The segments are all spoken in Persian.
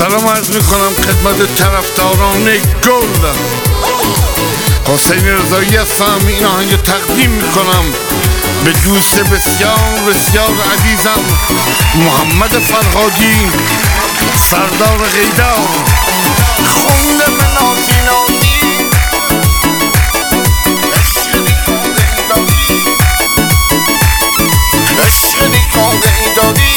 سلام عرض میکنم خدمت طرفداران گل. حسین رضایی هستم. این آهنگ تقدیم میکنم به دوست بسیار بسیار عزیزم محمد فرهادی، سردار غیدار. خونده من نازی نازی عشقی کن غیداری،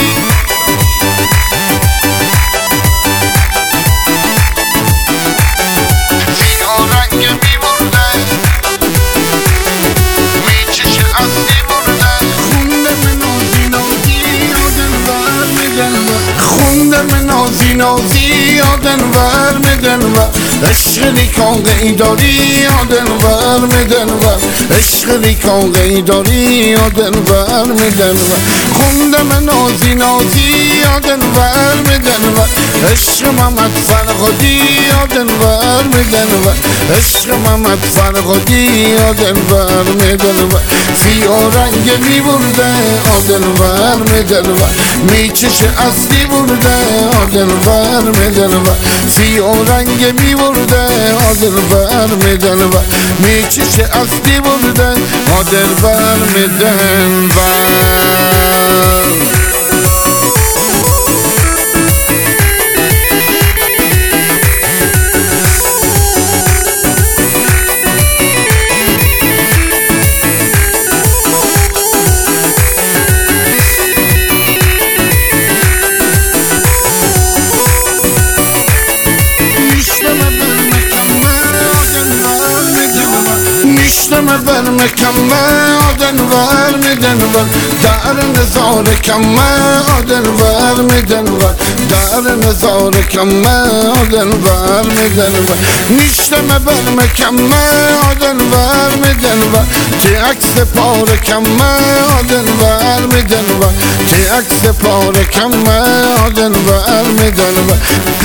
نازی نازی آدن ور میدن و عشق نیکان غیداری آدن ور میدن و عشق نیکان غیداری آدن ور میدن و خوندم نازی نازی آدن ور میدن و عشق محمد فرهادی آدن ور میدن و عشق محمد فرهادی آدن ور میدن و سیاه رنگ میبرده آدن ور میدن و میچش اصلی برده آدن ور میدن و سیاه رنگ میبرده آدن ور میدن و میچش اصلی برده آدن ور میدن و نشتم بر مکمه آدن ور میدن و در نظار کمه آدن ور میدن و در نظار کمه آدن ور میدن و نشتم بر مکمه آدن ور میدن و تی عکس پار کمه آدن ور میدن و تی عکس پار کمه آدن ور میدن و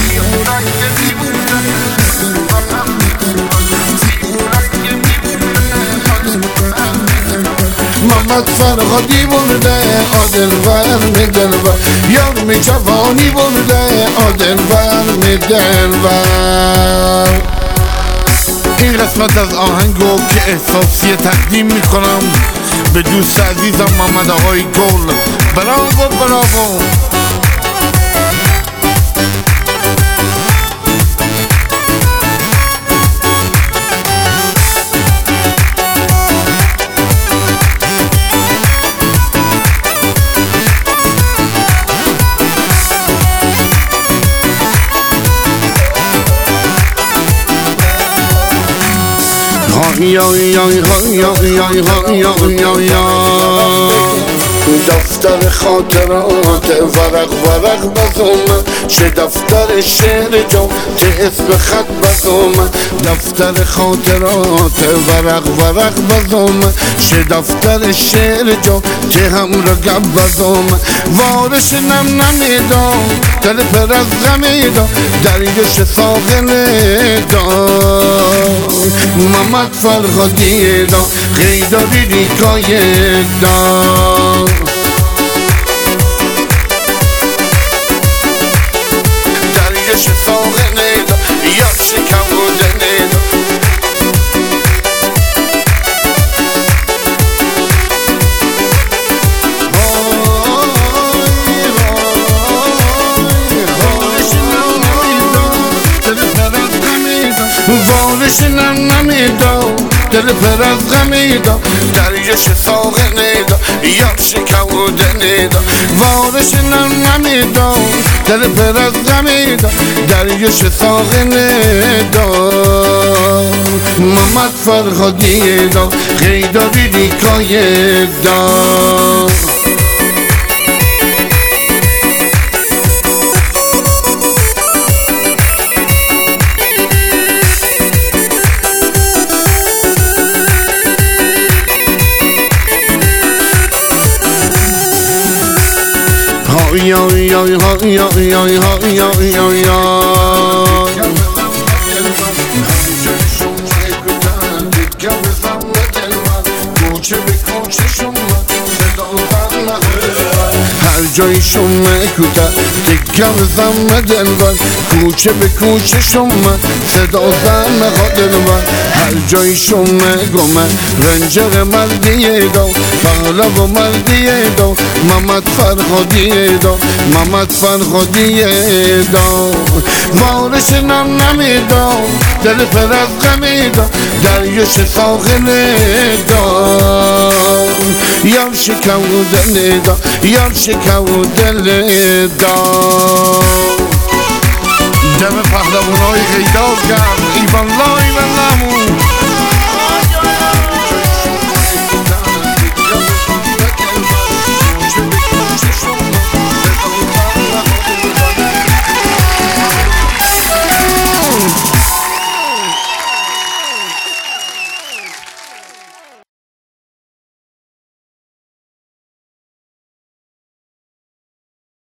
محمد فرهادی برده آدن ور میدن و یارم جوانی برده آدن ور میدن و این قسمت از آهنگو که احساسی تقدیم میکنم به دوست عزیزم محمد آقای گل. براو براو. دفتر خاطرات ورق ورق بزوم چه دفتر شعر جو چه اسم خط بزوم دفتر خاطرات ورق ورق بزوم چه دفتر شعر جو چه هم رقب بزوم وارش نم نمیدم دل پر از غمیدم دریش ساغل دام محمد فرهادی دام غیداری نیکای دام دریش ساغل دام یا شکم و دل دام وارش نم نمیدم دل پر از غمیدم دریش ساغل نیدم یا شکم و دل نیدم وارش نم نمیدم دل پر از غمیدم دریش ساغل نیدم محمد فرهادی دام غیداری نیکای دام هر جایشون مکوته تکم زم دلبر کوچه به کوچه شما صدا زم خواه دلبر هر جایشون مگومه رنجر مردیه دو پهلا و مردیه دو محمد فرخودیه دو محمد فرخودیه دو وارش نم نمیدو دل پر از غمیدو دریوش ساخنه دو یار شکو دل دا یار شکو دل دا دم پهلوانای غیدار کرد ایوان لای و نمون